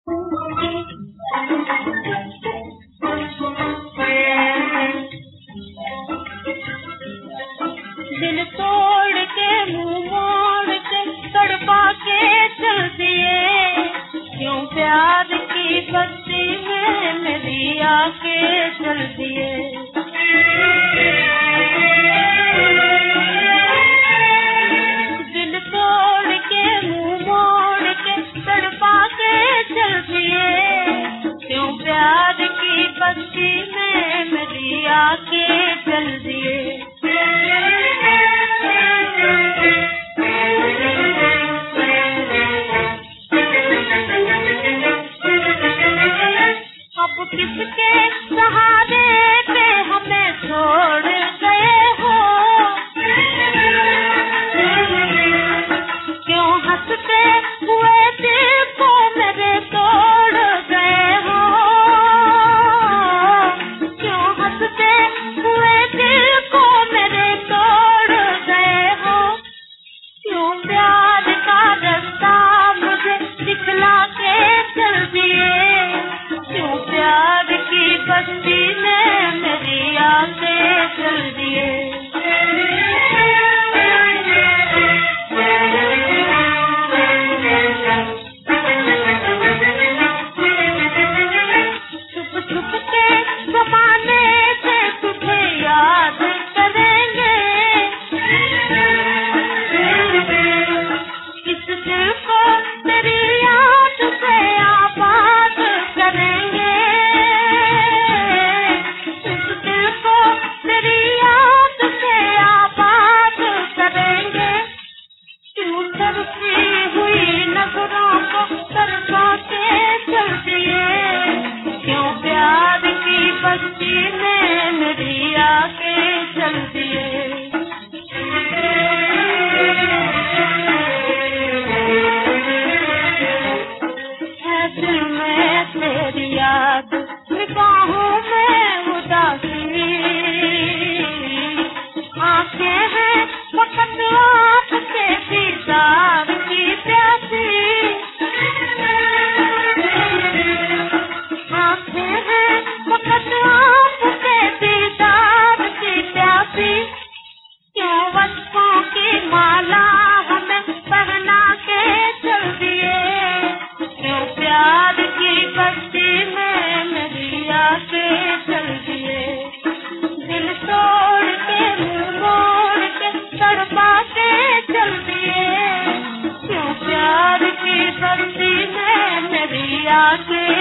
दिल तोड़ के मुंह मोड़ के तड़पा के चल दिए, क्यों प्यार की बस्ती में मेरी आके चल दिए। दिल तोड़ के मुंह मोड़ के तड़पा के चल दिए, क्यों प्यार की बस्ती में मेरी आके चल दिए। अब किसके सहारे पे हमें छोड़ गए हो, क्यों हंसते हुए दिल को मेरे तोड़ गए हो, क्यों हंसते हुए दिल को मेरे तोड़ गए हो, क्यों प्यार का रास्ता मुझे दिखला के चल दिए, क्यों प्यार की बस्ती में मेरी आके चल दिए। छुप छुप के जमाने से तुझे याद करेंगे, इस दिल को तेरी याद से आबाद करेंगे, इस दिल को तेरी याद से आबाद करेंगे। क्यों तरसी हुई नजरों को तरसा के चल दिए, क्यों प्यार की बस्ती में मेरी आके चल दिए। है दिल में तेरी याद, निगाहों में उदासी, आंखें हैं फकत आपके दीदार की प्यासी, आंखें हैं फकत आपके दीदार की प्यासी। क्यों वस्त्रों की माला हमें पहना के चल दिए, क्यों प्यार की बस्ती में मेरी आके चल दिए। दिल तोड़ के मुंह मोड़ के तड़पा के चल दिए, क्यों प्यार की बस्ती में मेरी आके